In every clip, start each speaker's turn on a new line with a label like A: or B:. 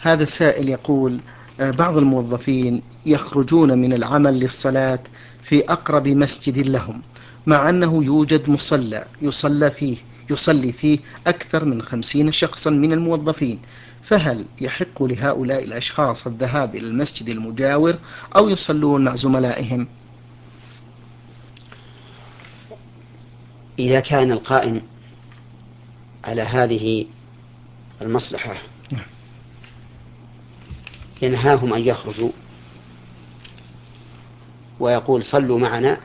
A: هذا السائل يقول: بعض الموظفين يخرجون من العمل للصلاة في أقرب مسجد لهم، مع أنه يوجد مصلى يصلي فيه أكثر من 50 شخصا من الموظفين، فهل يحق لهؤلاء الأشخاص الذهاب إلى المسجد المجاور أو يصلون مع زملائهم؟
B: إذا كان القائم على هذه المصلحة ينهاهم أن يخرجوا ويقول صلوا معنا،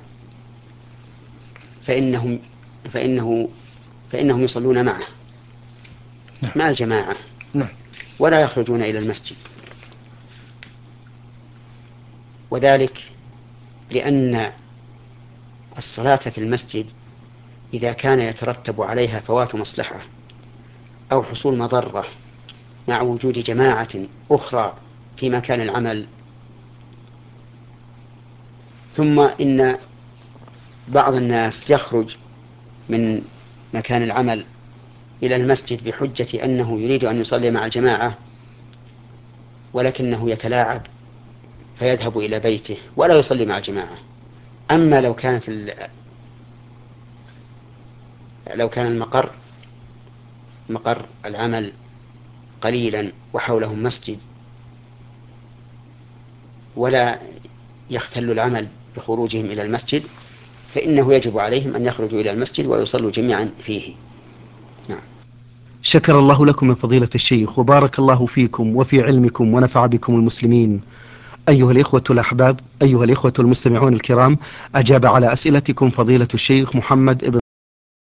B: فإنهم فإنه فإنهم يصلون معه
A: نعم.
B: مع الجماعة
A: نعم.
B: ولا يخرجون إلى المسجد، وذلك لأن الصلاة في المسجد إذا كان يترتب عليها فوات مصلحة أو حصول مضرة مع وجود جماعة أخرى في مكان العمل، ثم إن بعض الناس يخرج من مكان العمل إلى المسجد بحجة أنه يريد أن يصلي مع الجماعة ولكنه يتلاعب فيذهب إلى بيته ولا يصلي مع الجماعة. أما لو كان مقر العمل قليلا وحولهم مسجد ولا يختل العمل بخروجهم إلى المسجد، فإنه يجب عليهم أن يخرجوا إلى المسجد ويصلوا جميعا فيه. نعم.
A: شكر الله لكم من فضيلة الشيخ، وبارك الله فيكم وفي علمكم ونفع بكم المسلمين. أيها الإخوة الأحباب، أيها الإخوة المستمعون الكرام، أجاب على أسئلتكم فضيلة الشيخ محمد